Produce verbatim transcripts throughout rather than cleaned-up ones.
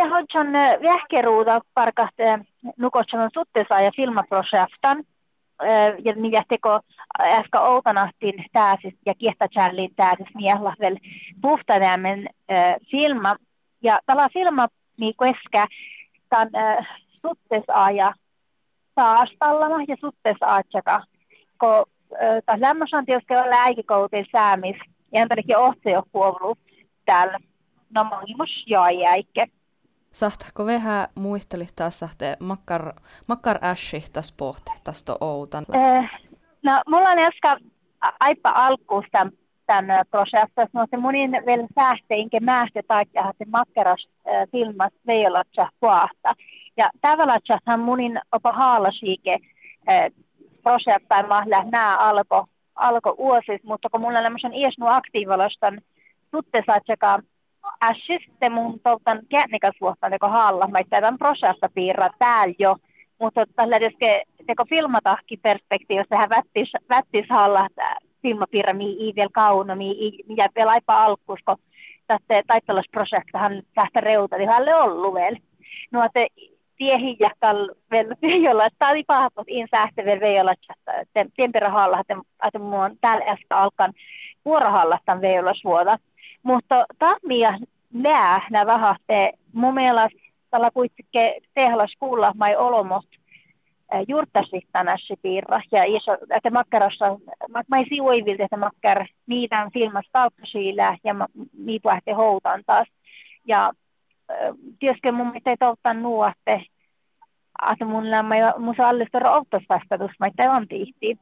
ja hodjan vähkeruuda parkat nukotsan suttesa ja filmaprojektan. Ja niitä teko äsken outanahtin tääsis ja kiehtätsälliin tääsis miehla vielä puhtavämmen filma. Ja tällä filma niinku eskä tämän suttesa ja saastallama ja suttesa atsaka. Ko tässä lämmössä tietysti on lääkikouteen säämis ja entäkin ohtse jo kuollut täällä. No mongimus jäi äikke. Sahtako vähän muistelit taas sahte makkar, makkar ässi tässä pohti tästä outan? Eh, no mulla on äsken aipa alkuus tämän, tämän prosessin. No se munin vielä sähteinkä määstä taikka se makkaras äh, filmas veilatsa puhta. Ja tavallaan munin opa haalasiike äh, prosessin mahla nää alko, alko uosis, mutta kun mulla on lämmöisen iesnu aktiivalastan suttesaatsaka ässiste mun tuoltan käännikäsvuohtaan teko haalla, mä tämän prosessa piirraa täällä jo, mutta tällä tietysti teko filmatahki perspektiivistä hän vättis, vättis haalla filmapiirra, mihin ei vielä kauno, mihin mitä vielä aipa alkuus, kun tästä taittelusprojektahan tästä reuta, niin hänelle ollut vielä. No, että tiehin jäkkäl vielä veijolla, että tämä oli paha, mutta in sähte vielä veijolla, että temperahalla, että mun on täällä äsken alkan vuorohalla tämän veijolla suoda. Mutta tahmia nää nää vähähtee mun mielestä tällä kuitenkin tehlas kuulla mai olomot juurtasi tänässä piirra ja iso että makkarassa mai siuivilta että makkar niitä filmas talkkasiillä ja niitä lähtee houtaan taas ja tietysti mun mielestä ei touttan nuotte että mun lämmä mun sallistora autosvastatus mä ei on tihti.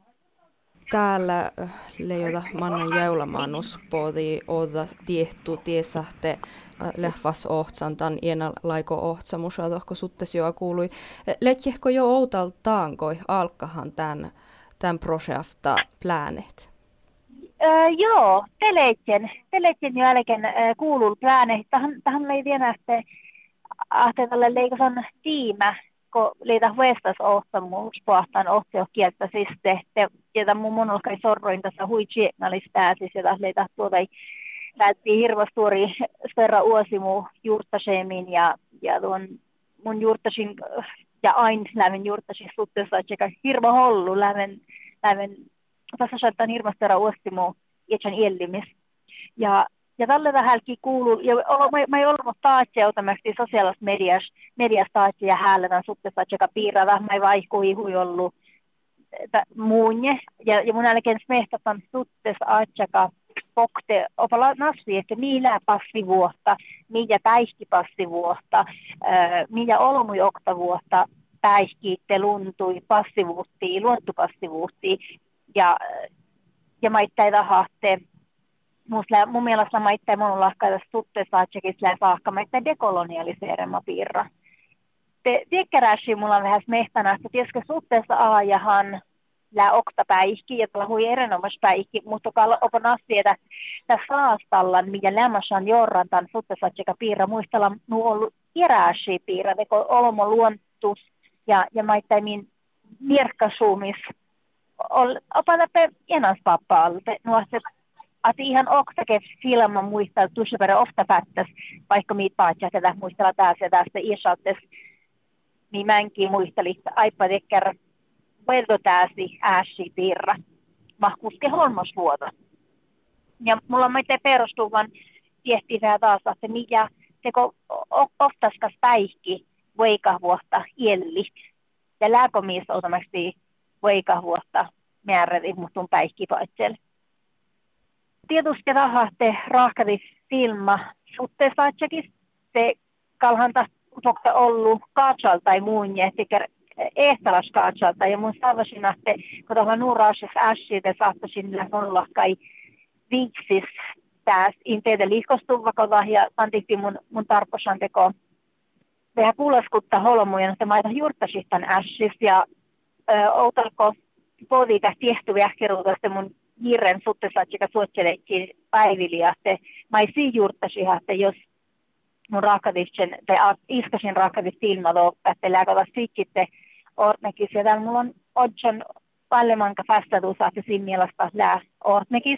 Täällä leijota Mannan jäylämannus poodi oda tiehtu tiesahte lehvas ohtsan tan iena laiko ohtsamusa tohko suttes joa kuului. Letjehko jo outaltaankoi alkahan tämän, tämän projekta pläänet? Öö, joo, teleitjen. Teleitjen jo jälkeen äh, kuuluu pläänet. Tähän, tähän ei vielä että tälle leikosan tiimä. Kun liitä huestas ohtamuus pohtaan ohtiokieltä siis tehty, jota mun monolkai sorroin tässä hui tsieknalista siis jota leitä tuota lähti hirveän suuri sferra uosimu juurtasemin ja, ja tuon mun juurtasin ja aina lämmin juurtasin suhteessa, että hirveän hollu lämmin, lämmin tässä saattaa hirveän sferra uosimu iätsän iellimis. Ja Ja tällä vähälläkin kuuluu, ja mä ei ollut taatsia otamasti sosiaalisessa mediassa, mediassa taatsia ja häällä suhteessa, että piirrata, mä ei vaikui hui ollut muunje. Ja, ja mun jälkeen smehtäpän suhteessa, että pokte, opala nasvi, että niillä passivuotta, niillä päihkipassivuotta, niillä olmui oktavuotta, päihkiitte, luntui, passivuuttiin, luontupassivuuttiin. Ja, ja mä itse tahaatte. Musta, mun mielestä mä itse mun lahkaita suhteessa atsekisellä saakka, mä itse dekolonialiseerema piirra. Te, Tiekkäräsi mulla on vähän mehtänä, että tietysti suhteessa aajahan lää oktapäihki, ja tuolla hui erinomaispäihki, mutta opan asia, että saastallan, mitä lämmässään jorrantan suhteessa atseka piirra, muistella nu ollut iräsi piirra, teko olmo luontus, ja, ja mä itse min mirkkasuumis, opan että enäspapaalta, nuoset, että ihan oksake filma muistaa, että tuossa ofta päättäisi, vaikka miitä paatsia tätä muistella taas ja tästä isottes, niin mäkin muistelin, että aipa tekkär veldo täsi ääsi piirra, mahkuske holmosvuota. Ja mulla on meitä perustuvan tiehtivää taas, että mikä teko oftaskas päihki veikavuotta iellit. Ja lääkomies otomasti veikavuotta määräti, mutta on päihki paitsel. Tietysti rahahte rahkati filma suhteessa atsekis. Se kalhanta pokta ollut kaatsal tai muun, että ehtalas kaatsalta. Ja mun saavasin, että kun tuolla nuuraasessa ässiitä saattaisin olla kai viiksis tässä inteitä liikostuvakota ja antikti mun, mun tarposan teko vähän kuulaskutta holmuja, että mä aitan juurtasistan ässis ja ö, outalko podiita tiehtuviä kerrotusta mun hirren suhteessa, että suotseleekin päiviliä, että mä ei siinä juurtasi, että jos mun raakadisen, tai iskasin raakadis ilmalo, että lääkävä sikitte ortnekis, ja täällä mulla on odjon pallemanka fästätus, että siinä mielestä lää ortnekis,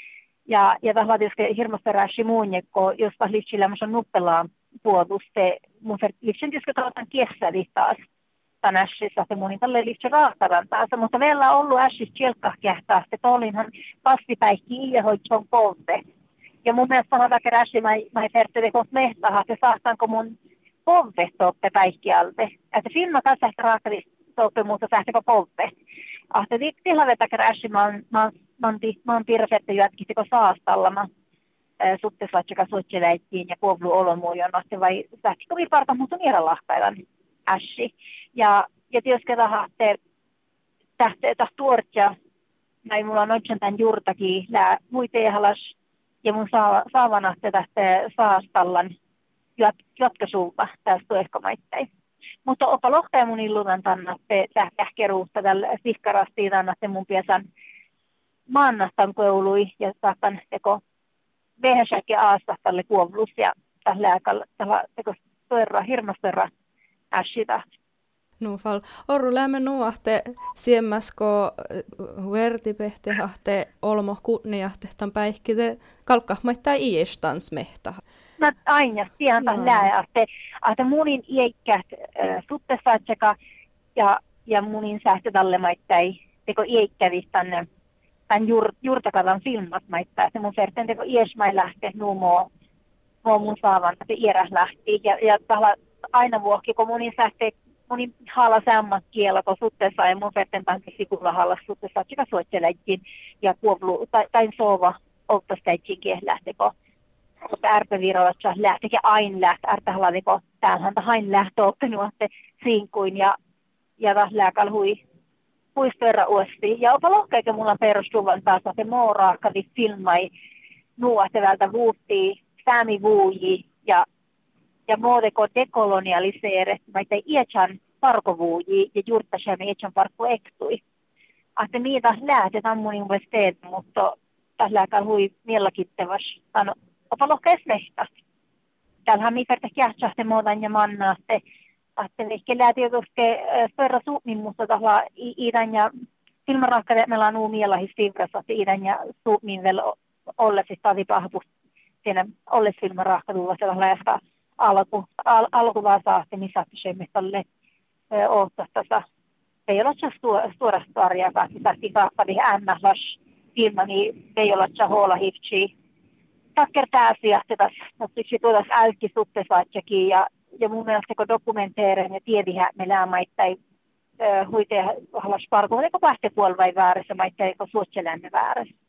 ja, ja tämä on tietysti hirveästi rääsi muun, kun jos liitsillä on nuppelaan puotus, se mun liitsen diskutoitan kiessäli taas tämän ässissä, että mun tälle liitsen raahtaran taas, mutta vielä on ollut ässissä kielkkaa kehtaa, että olinhan passipäikki ja hoitson polve. Ja mun mielestä on vaikka ässi, mä, mä ei fertele kohta mehtaha, että saatanko mun polve toppe päikki alve. Että filma kanssa ehkä raakali toppe, mutta sähtäkö polve. Ahte tihla vetäkö ässi, mä oon, mä oon, mä oon pirfette jätkistiko saastalla, mä suhteessa suotseleittiin ja kuovlu olomuojon asti vai sähtikö vi parta muuta niillä lahkailan ässi. Ja, ja tietysti tahte tähtee tästä tuortja, näin mulla on oikein tämän juurtakin, lää muiteehalas ja mun saa, saavanahte tähtee saastallan jat, jatkasuupa tästä tuehkomaittain. Mutta opa lohtaa mun illuvan tannatte sähkähkeruutta tällä sihkarastiin tannatte mun piesän maannastan koului ja saatan teko vehäsäkin aasta tälle kuovlus ja tällä lääkällä tällä teko törrä, hirmastorra ässitä. No fall. Orru lämmö nuahte siemmäsko huertipehtehahte olmo kunniahtehtan päihkite kalkkahmaittaa iestans mehta. No aina, siihen no. Lää, että, että munin iäkkät äh, suttesaatseka ja, ja munin sähtötallemaittai teko iäkkävistä tänne tämän juur, juurtakadan filmat maittaa, että mun verten teko iesmai lähtee nuumoo mun saavan, että iäräs lähti ja, ja tällä aina vuokki, kun munin sähtee moni haala sammat kielä, kun suhteessa ja mun verten pankin sikulla haala suhteessa, että suotseleittiin ja kuovlu, tai, tai sova oltasteittiin lähtekö. Mutta ärpäviroissa lähtikin aina lähtee, ärpähalaviko, täällähän hain lähtö oppinut, että siinkuin ja, ja taas lääkäl hui puistoerra uosti. Ja opa lohkeikä mulla perustuvan taas, että muu raakkavi filmai nuohtevältä vuuttii, säämi vuuji ja ja muodeko dekolonialiseeret, maita iätsän parkovuuji ja juurtasemme iätsän parkko ektui. Että niitä lähtetään mun universiteet, mutta tässä lääkään hui miellakittavas. Tano, opa lohkees mehtä. Täällähän mi verta kähtsahte muutan ja manna, että että ehkä lähti koske spörra suumin, mutta tahla iidän ja filmarakkaat, meillä on uu mielahis fibrassa, että iidän ja suumin vielä ollesi tavi pahpus siinä olles filmarakkaatulla sellaisella lähtää alku, al, alkuvaa saasti, missä semmistalle oottosta. Ei ole suorasta arjaa, että tähti kaapadi ämmählas filma, niin ei ole huola hivtsi. Takker täsiä, että mutta yksi tuodas älkki suhteessaatjakin ja, ja mun mielestä kun dokumenteereen ja tiedihä me läämaittain huiteen halas parkuun, eikö pähtepuolvai väärässä, maittain eikö suotselänne väärässä.